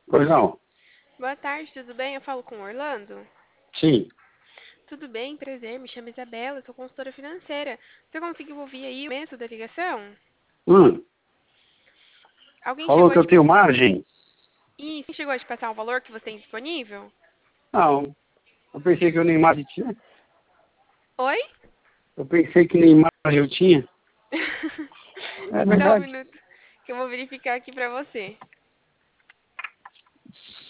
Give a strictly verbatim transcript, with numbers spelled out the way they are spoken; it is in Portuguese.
Pois não? Boa tarde, tudo bem? Eu falo com o Orlando? Sim. Tudo bem, prazer, me chamo Isabela, eu sou consultora financeira. Você conseguiu ouvir aí o começo da ligação? Hum, Alguém falou chegou a que eu te... tenho margem? Ih, quem chegou a te passar um valor que você tem disponível? Não. Eu pensei que eu nem margem tinha. Oi? Eu pensei que nem margem eu tinha. É Só um verdade. minuto que eu vou verificar aqui pra você.